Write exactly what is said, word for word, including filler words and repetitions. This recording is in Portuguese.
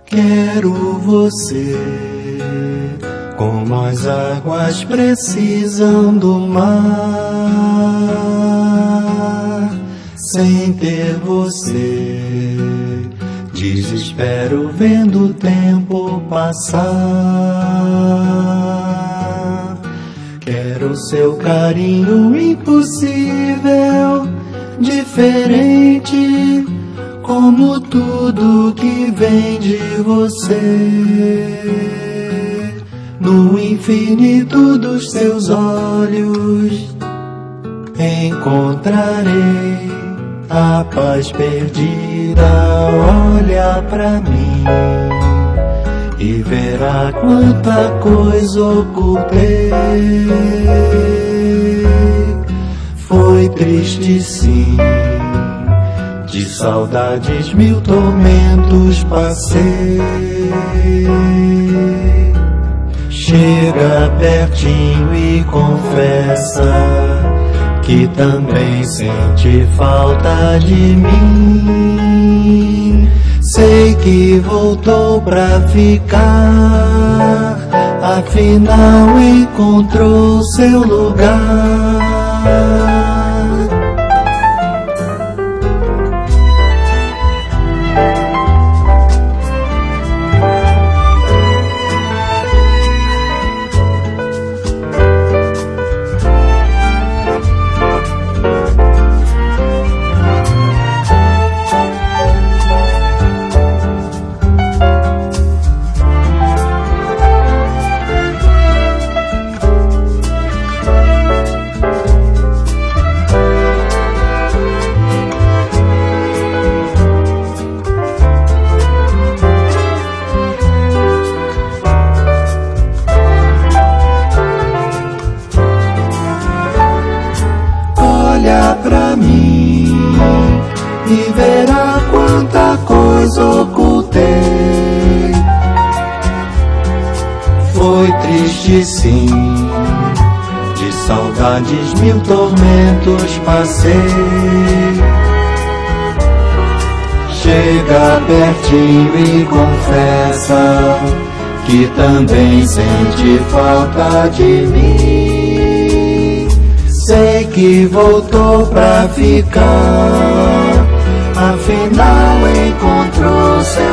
Quero você, como as águas precisam do mar. Sem ter você, desespero vendo o tempo passar. Quero seu carinho impossível, diferente, como tudo que vem de você. No infinito dos seus olhos encontrarei a paz perdida. Olha pra mim e verá quanta coisa ocultei. Foi triste sim, de saudades mil tormentos passei. Chega pertinho e confessa que também sente falta de mim. Sei que voltou pra ficar, afinal encontrou seu lugar. Olha pra mim e verá quanta coisa ocultei. Foi triste sim, de saudades mil tormentos passei. Chega pertinho e confessa que também sente falta de mim. Sei que voltou pra ficar, afinal encontrou seu